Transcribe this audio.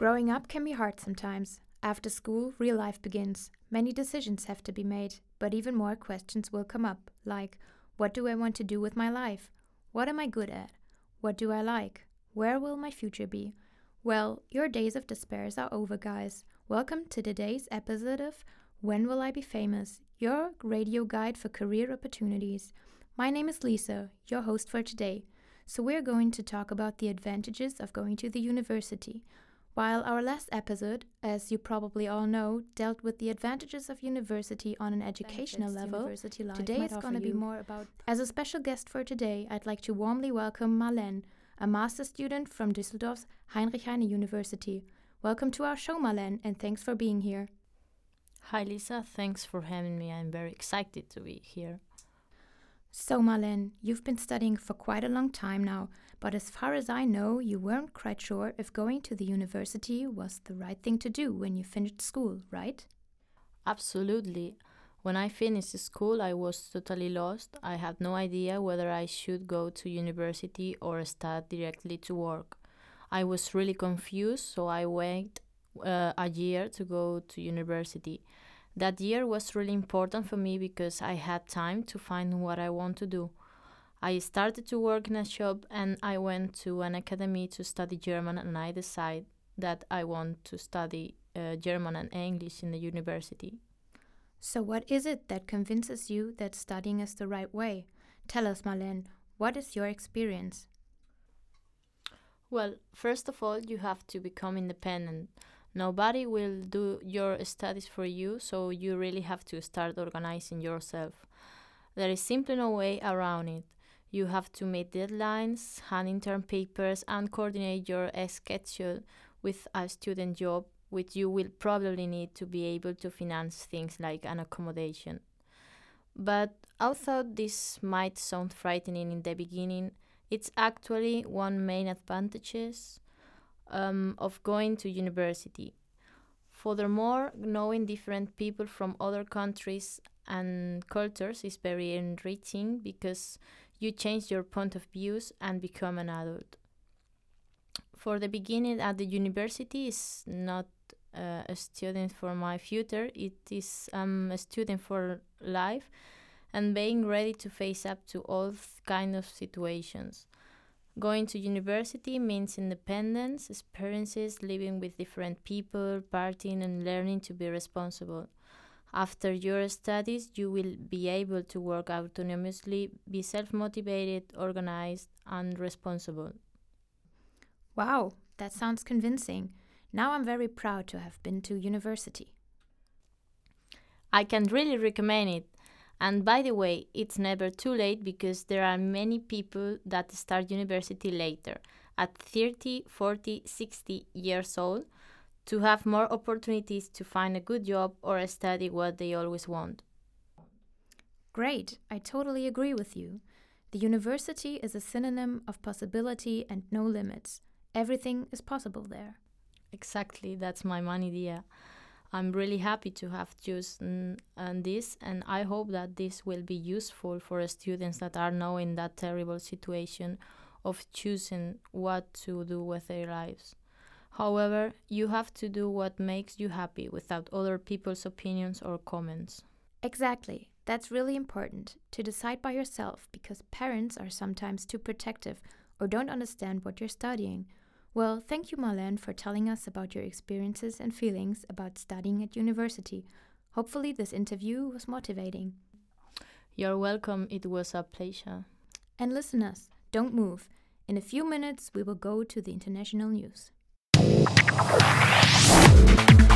Growing up can be hard sometimes. After school, real life begins. Many decisions have to be made, but even more questions will come up, like, what do I want to do with my life? What am I good at? What do I like? Where will my future be? Well, your days of despair are over, guys. Welcome to today's episode of When Will I Be Famous? Your radio guide for career opportunities. My name is Lisa, your host for today. So we're going to talk about the advantages of going to the university. While our last episode, as you probably all know, dealt with the advantages of university on an educational level, today it's going to be more about... As a special guest for today, I'd like to warmly welcome Marlene, a master's student from Düsseldorf's Heinrich Heine University. Welcome to our show, Marlene, and thanks for being here. Hi Lisa, thanks for having me. I'm very excited to be here. So Marlene, you've been studying for quite a long time now, but as far as I know, you weren't quite sure if going to the university was the right thing to do when you finished school, right? Absolutely. When I finished school, I was totally lost. I had no idea whether I should go to university or start directly to work. I was really confused, so I waited a year to go to university. That year was really important for me because I had time to find what I want to do. I started to work in a shop and I went to an academy to study German, and I decided that I want to study German and English in the university. So what is it that convinces you that studying is the right way? Tell us, Marlene, what is your experience? Well, first of all, you have to become independent. Nobody will do your studies for you, so you really have to start organizing yourself. There is simply no way around it. You have to meet deadlines, hand intern papers, and coordinate your schedule with a student job, which you will probably need to be able to finance things like an accommodation. But although this might sound frightening in the beginning, it's actually one main advantages of going to university. Furthermore, knowing different people from other countries and cultures is very enriching because you change your point of views and become an adult. For the beginning at the university is not a student for my future, it is a student for life and being ready to face up to all kinds of situations. Going to university means independence, experiences, living with different people, partying and learning to be responsible. After your studies, you will be able to work autonomously, be self-motivated, organized, and responsible. Wow, that sounds convincing. Now I'm very proud to have been to university. I can really recommend it. And by the way, it's never too late because there are many people that start university later, at 30, 40, 60 years old, to have more opportunities to find a good job or study what they always want. Great, I totally agree with you. The university is a synonym of possibility and no limits. Everything is possible there. Exactly, that's my main idea. I'm really happy to have chosen this, and I hope that this will be useful for students that are now in that terrible situation of choosing what to do with their lives. However, you have to do what makes you happy without other people's opinions or comments. Exactly. That's really important, to decide by yourself, because parents are sometimes too protective or don't understand what you're studying. Well, thank you, Marlene, for telling us about your experiences and feelings about studying at university. Hopefully this interview was motivating. You're welcome. It was a pleasure. And listeners, don't move. In a few minutes, we will go to the international news.